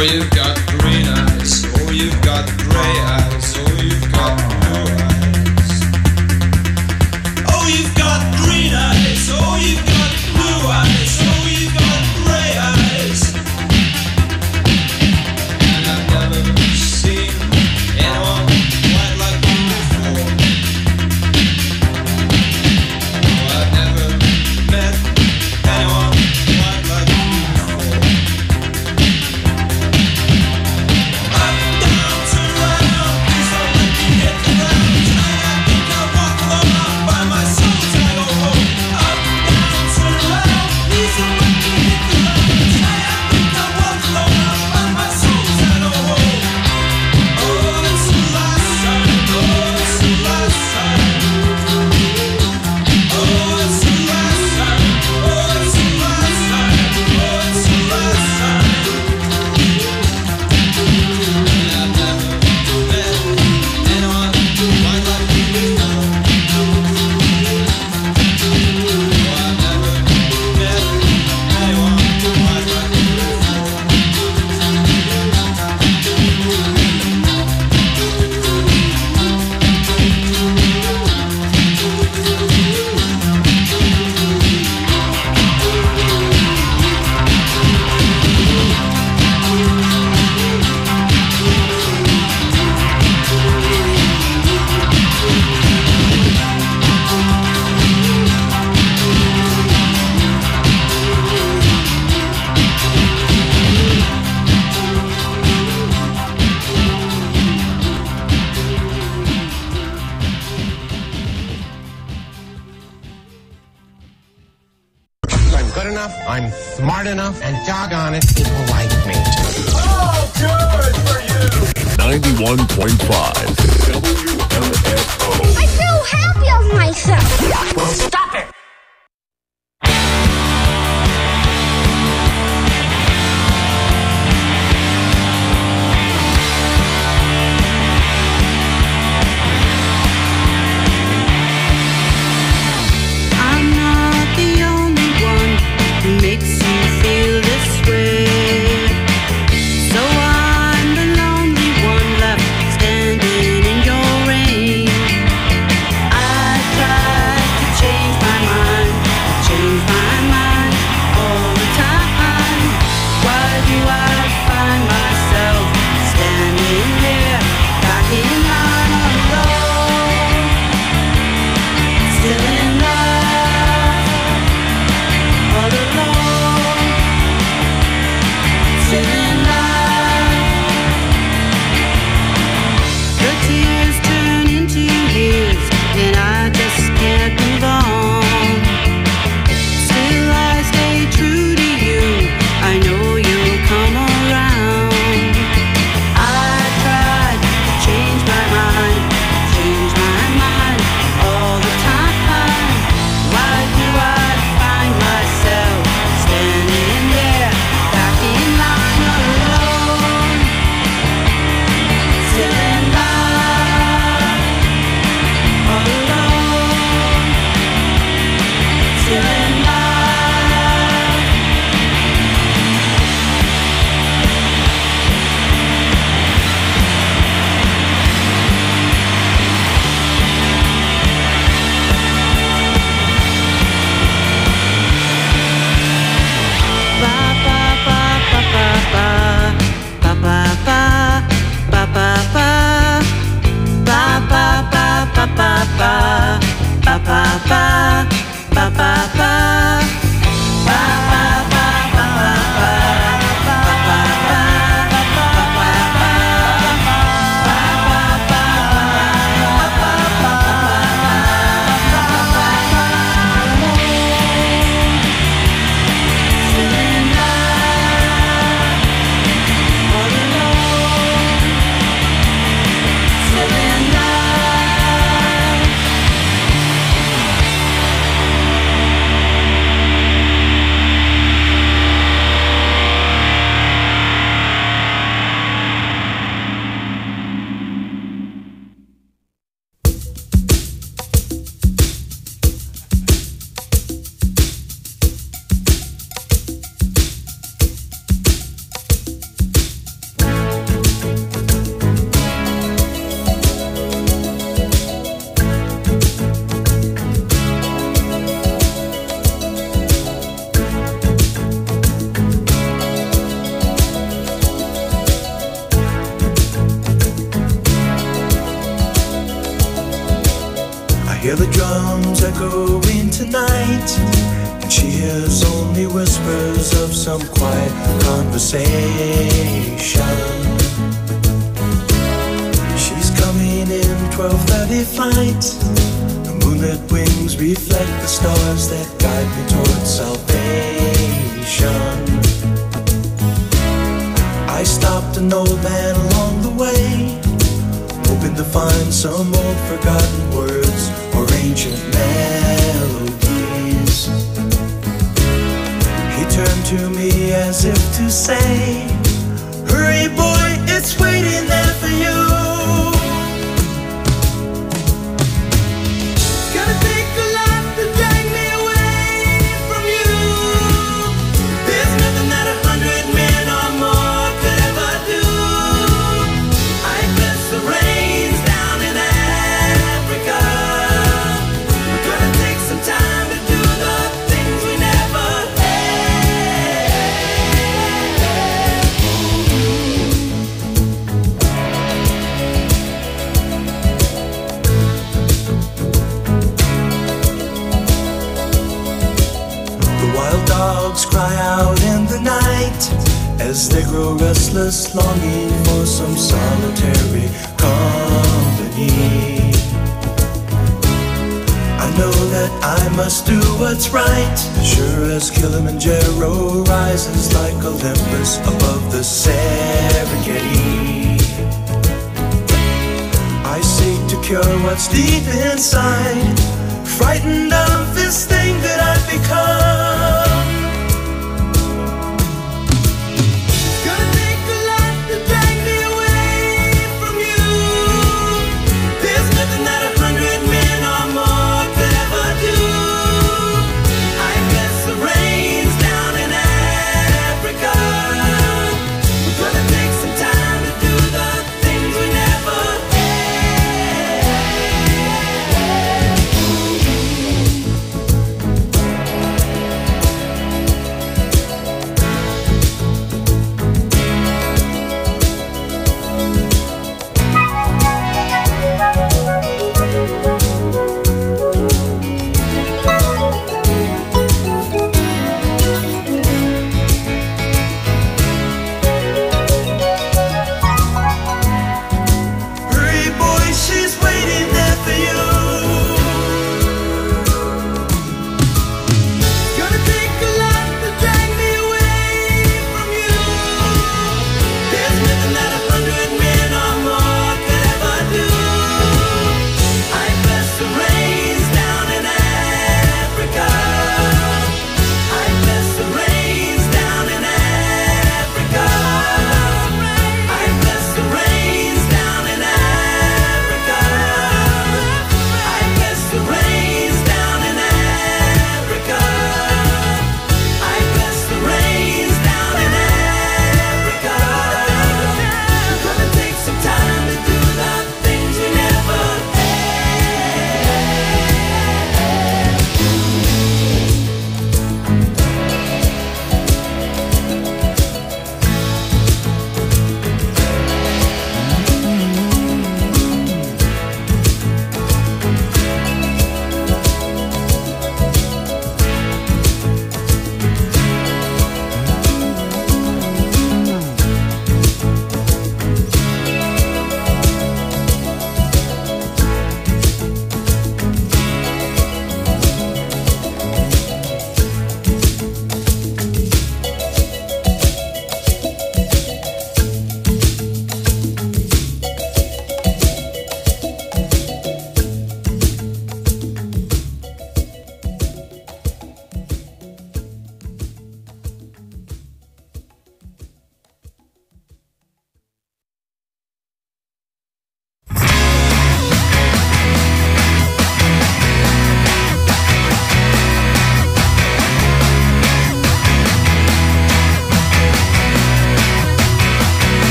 Oh, you've got green eyes. Oh, you've got gray eyes. Oh, you've got blue eyes. Oh, you've got green eyes. Oh, you've got blue eyes. Oh, you've got gray eyes. And I've never seen anyone quite like you before. Oh, I've never met anyone quite like you before. Up, down, turn around, please don't let me hit the ground. Tonight I think I'll walk alone, I'll find my soul till I go home. Up, down, turn around, please don't let me hit the ground. Tonight I think I'll walk alone, I'll find my soul till I go home. Oh, it's the last time, oh, it's the last time. Oh, it's the last time, oh, it's the last time, oh, it's the last time. And I've never met anyone quite like you before. Oh, I've never met anyone quite like you I'm good enough, I'm smart enough, and doggone it, people like me. Oh, good for you. 91.5 WMFO. I feel happy of myself. Well, stop it. I'm not the only one who makes you feel this way. So I'm the lonely one left standing in your rain. I tried to change my hear the drums echoing tonight, and she hears only whispers of some quiet conversation. She's coming in 12:30 flight. The moonlit wings reflect the stars that guide me towards salvation. I stopped an old man along the way, hoping to find some old forgotten words or ancient melodies. He turned to me as if to say, "Hurry boy, it's waiting there for you." Gonna take a lot to drag me away from you. There's nothing that 100 men or more could ever do. I bless the rains down in Africa. We're gonna take some time to do the things we never had. The wild dogs cry out in the night as they grow restless, longing for some solitary company. I know that I must do what's right, sure as Kilimanjaro rises like Olympus above the Serengeti. I seek to cure what's deep inside, frightened of this thing that I've become. Gonna take a lot to drag me away from you. There's nothing that 100 men or more could ever do. I bless the rains down in Africa. We're gonna take some time to do the things we never had.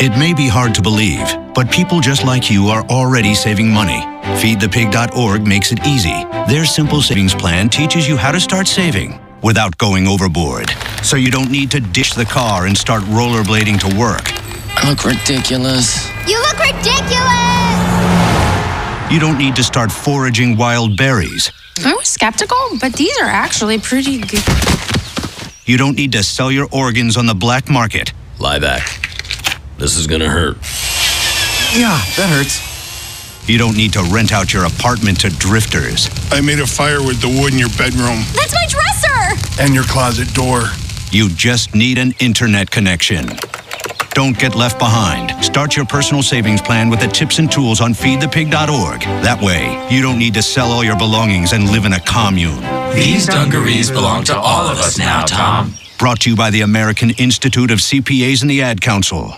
It may be hard to believe, but people just like you are already saving money. FeedThePig.org makes it easy. Their simple savings plan teaches you how to start saving without going overboard. So you don't need to ditch the car and start rollerblading to work. I look ridiculous. You look ridiculous! You don't need to start foraging wild berries. I was skeptical, but these are actually pretty good. You don't need to sell your organs on the black market. Lie back. This is gonna hurt. Yeah, that hurts. You don't need to rent out your apartment to drifters. I made a fire with the wood in your bedroom. That's my dresser! And your closet door. You just need an internet connection. Don't get left behind. Start your personal savings plan with the tips and tools on feedthepig.org. That way, you don't need to sell all your belongings and live in a commune. These dungarees belong to all of us now, Tom. Brought to you by the American Institute of CPAs and the Ad Council.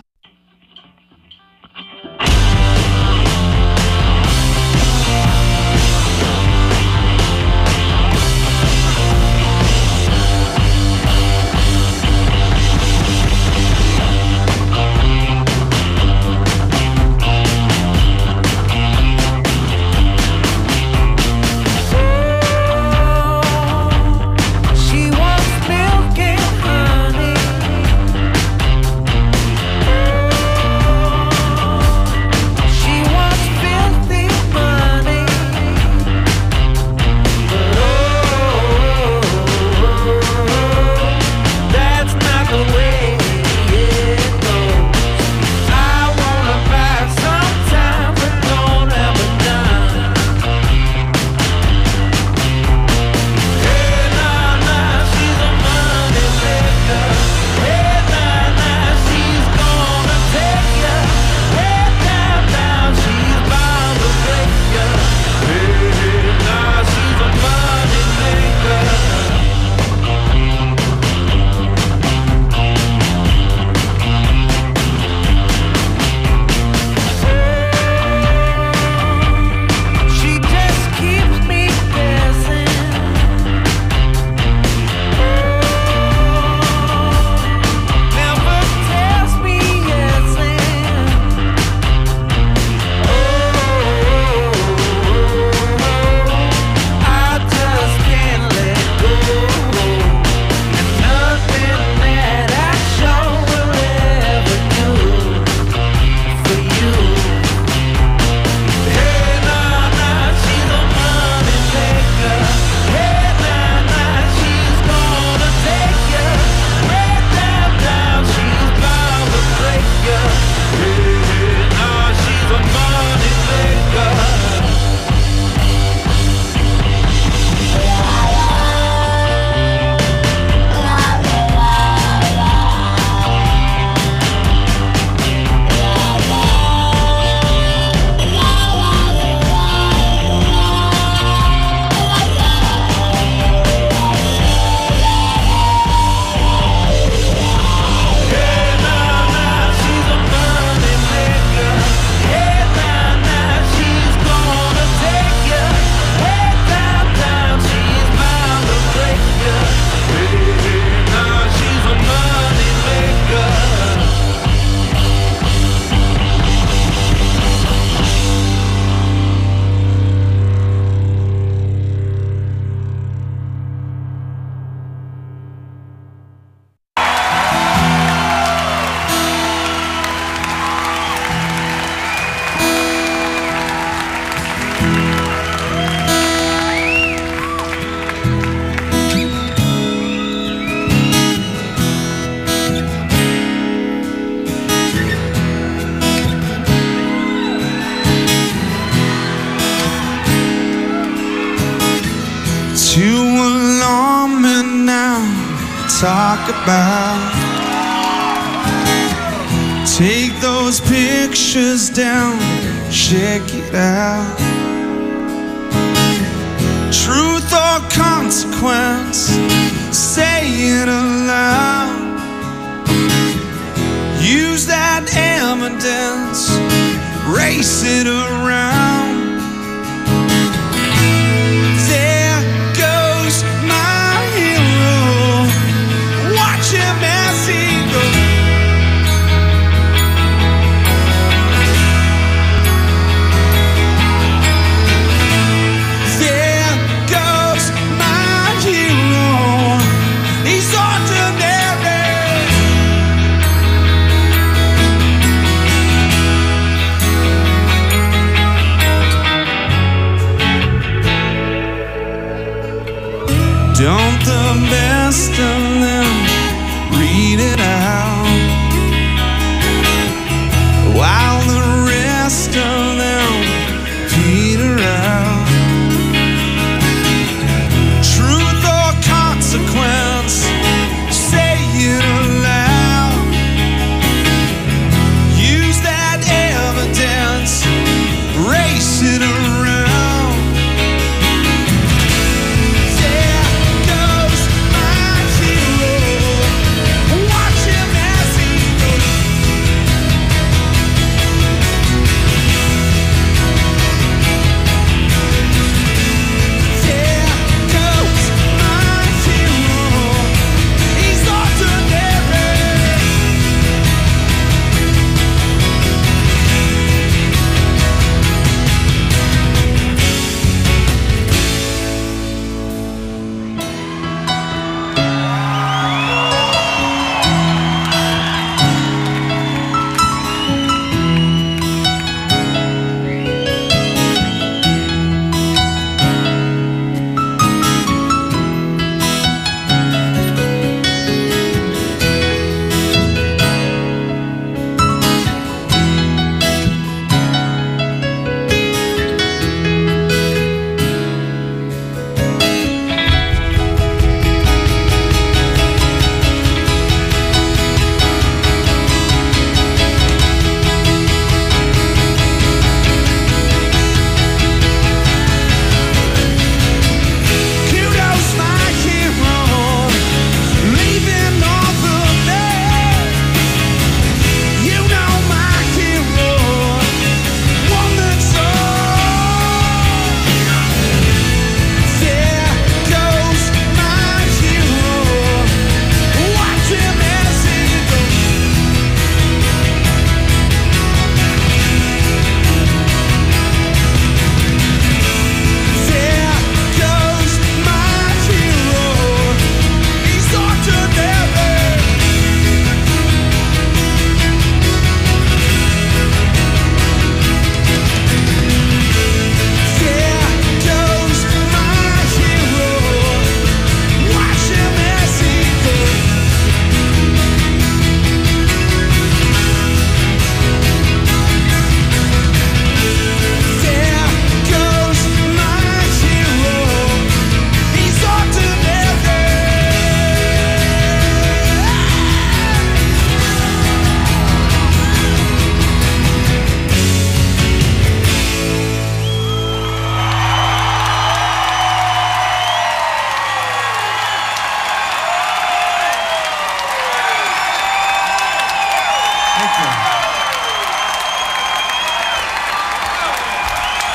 She wants milk and honey. you alarm me now, talk about. Take those pictures down, check it out. Truth or consequence, say it aloud. Use that evidence, race it around. There goes my hero, watch him as he goes.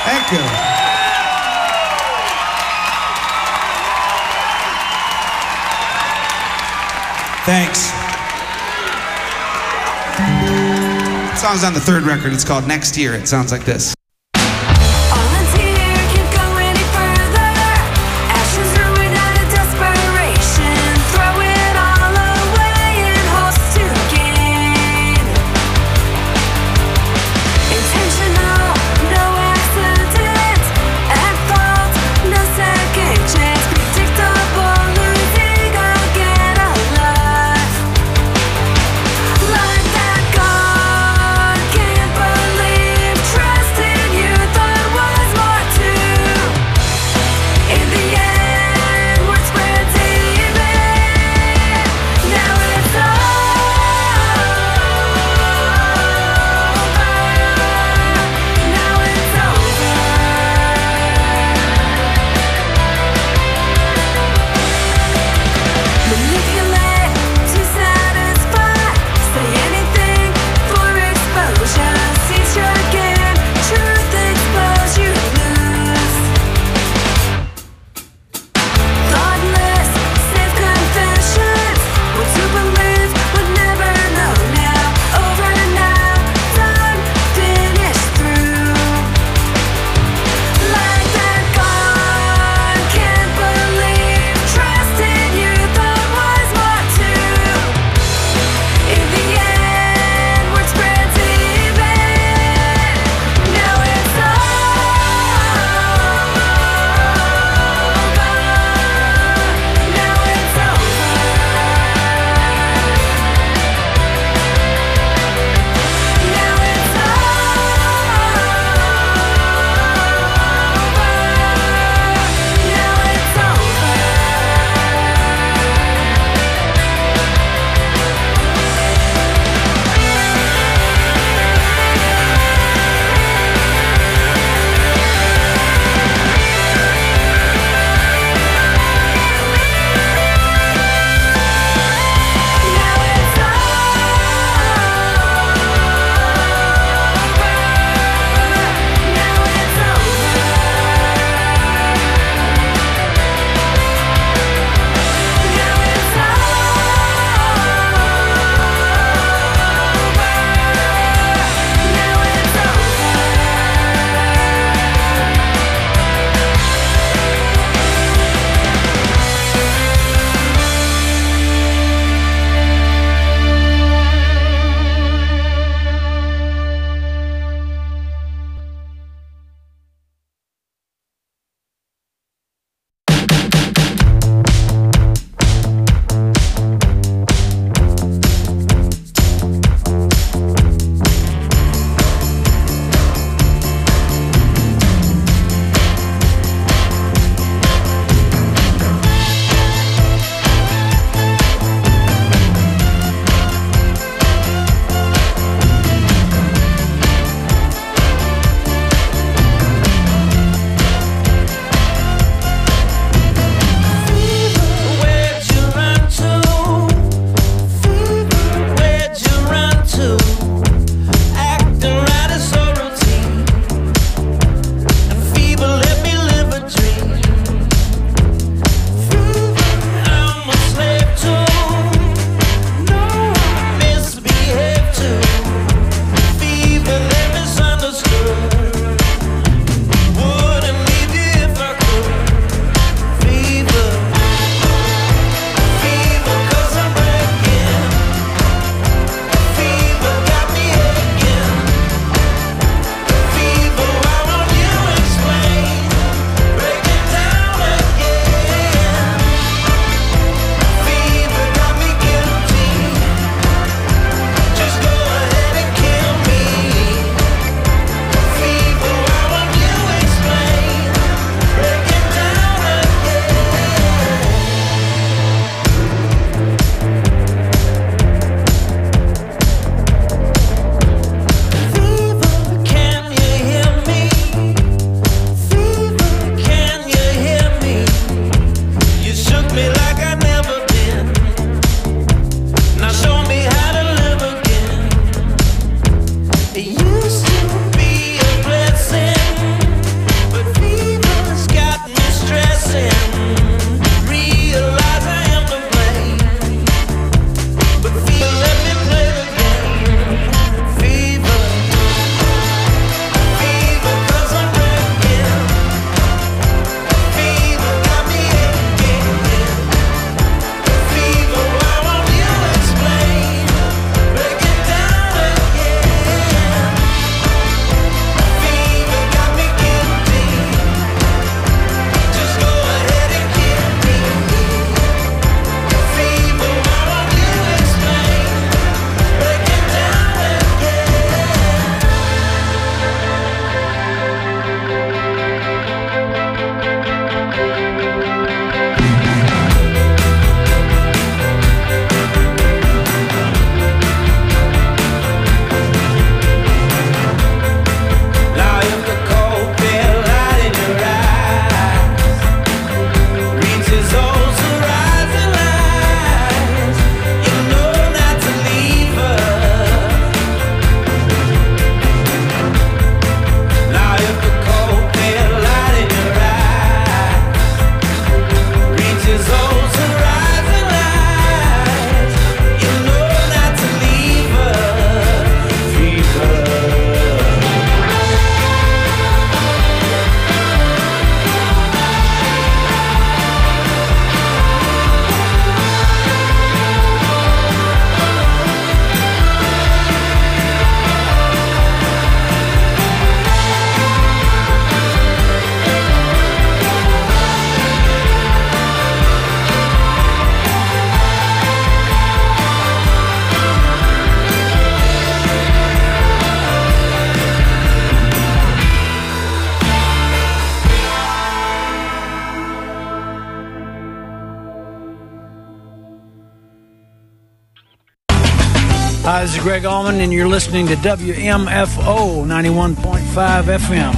Thank you. Thanks. The song's on the third record. It's called Next Year. It sounds like this. Like that God can't believe, trusting. Hi, this is Greg Allman, and you're listening to WMFO 91.5 FM.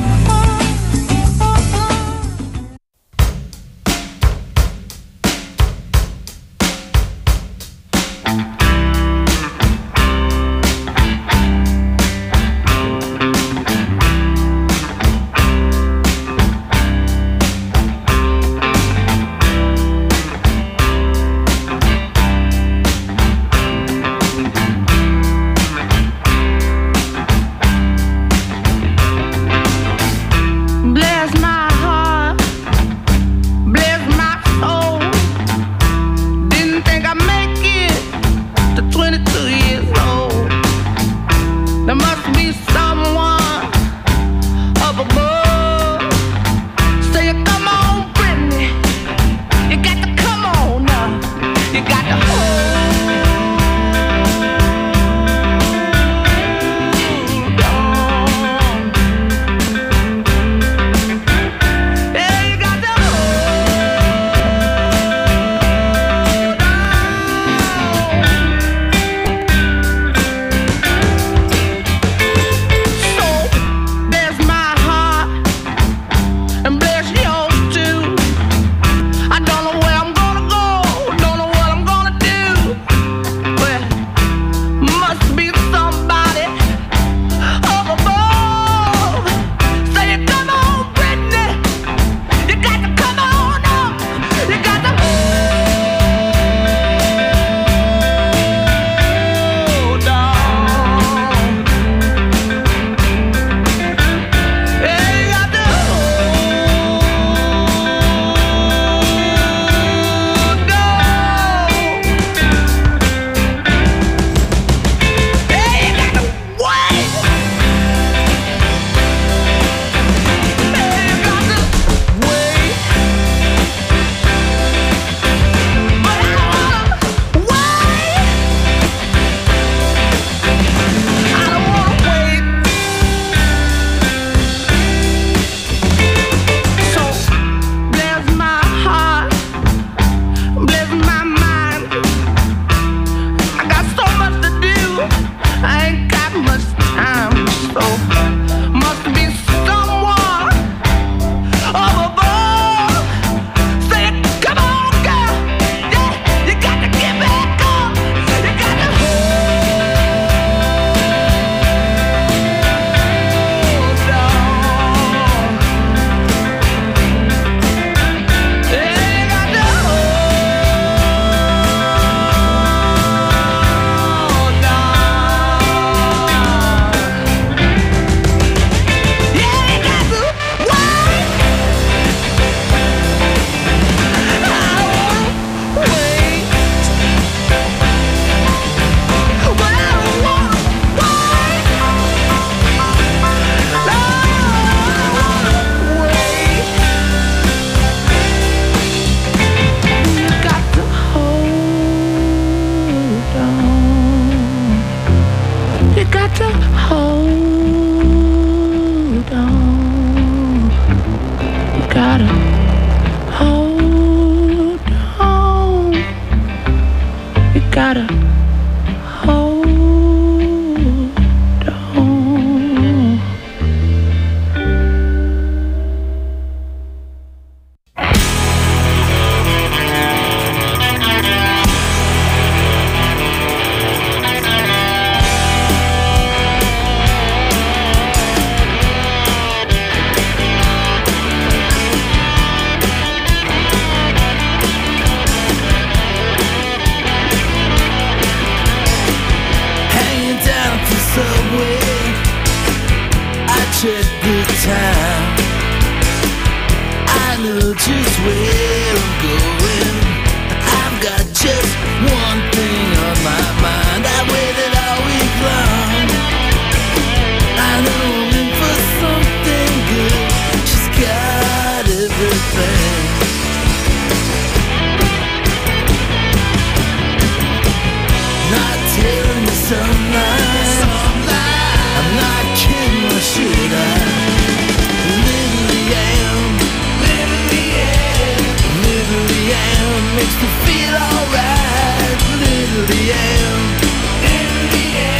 Makes me feel alright, little am.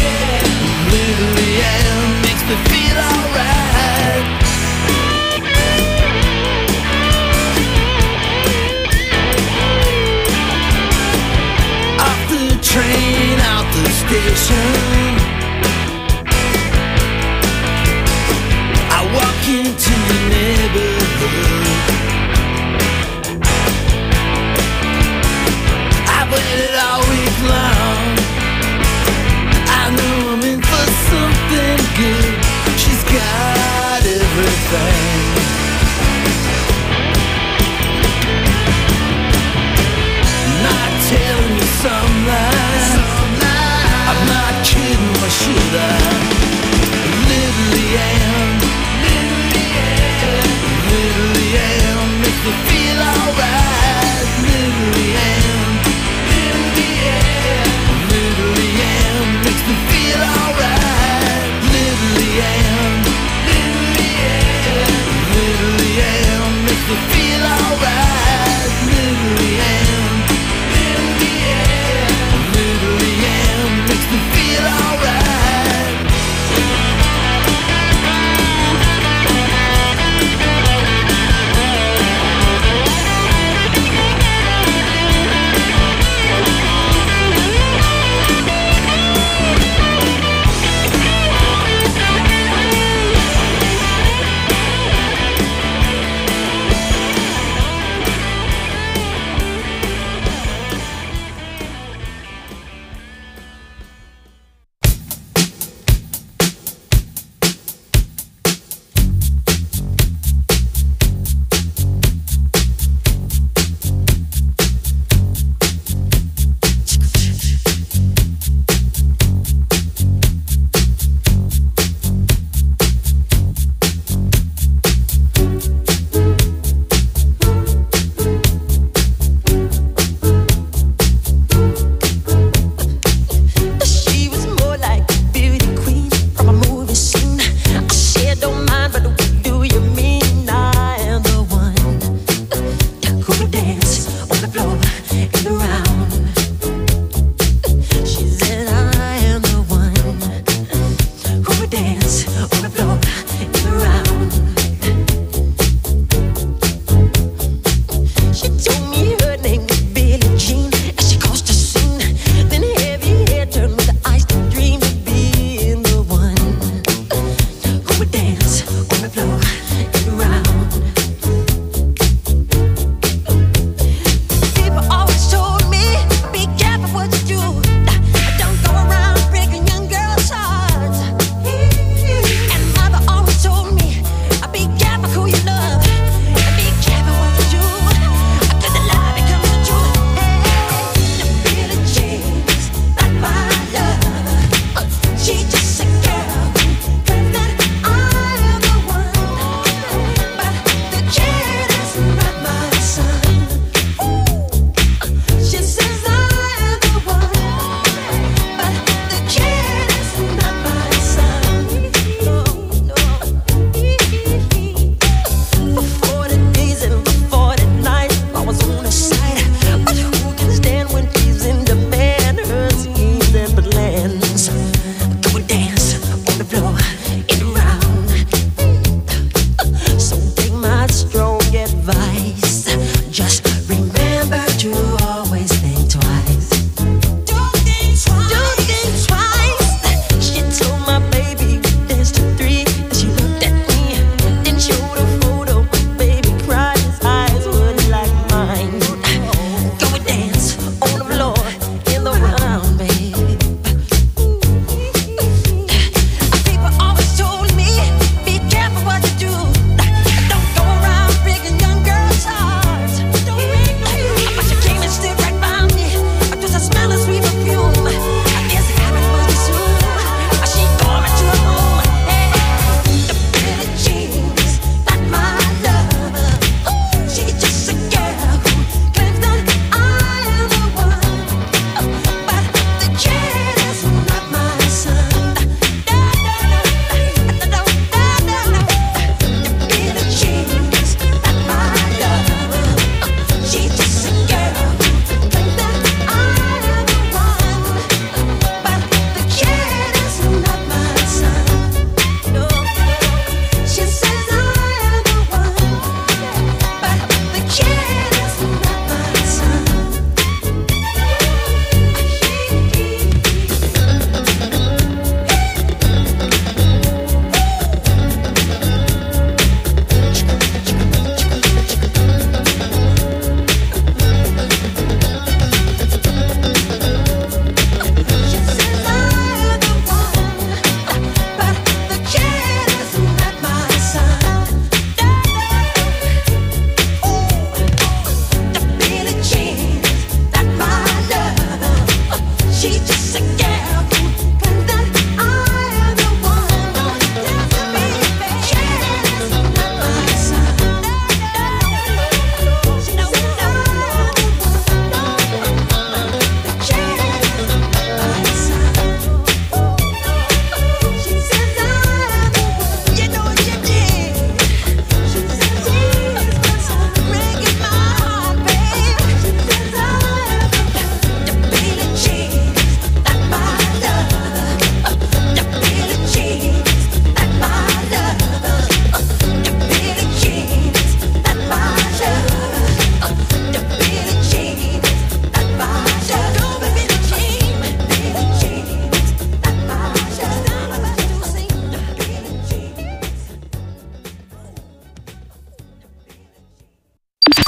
station. I walk into the neighborhood. I waited all week long. I know I'm in for something good. She's got everything. Not telling you some lies. I'm not kidding, why should I? Literally am. Literally am. Makes me feel alright. Literally am. Literally am. Makes me feel alright. Literally am.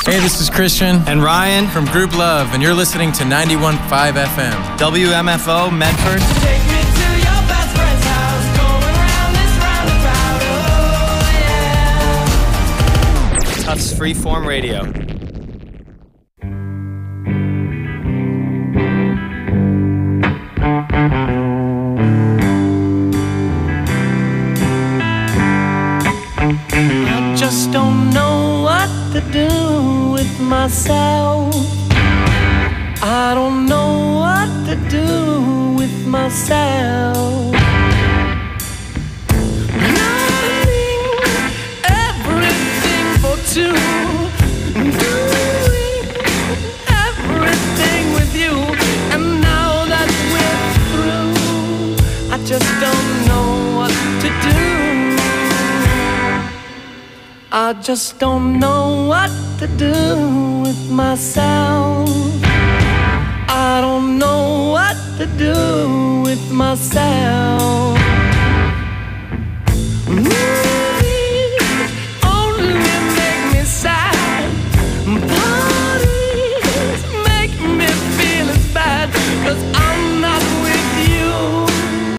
Hey, this is Christian and Ryan from Group Love, and you're listening to 91.5 FM. WMFO, Medford. Take me to your best friend's house, going round this roundabout, oh yeah. Tufts Freeform Radio. I just don't know what to do with myself. I don't know what to do with myself. Learning everything for two, doing everything with you, and now that we're through, I just don't know what to do. I just don't know what to do with myself. I don't know what to do with myself.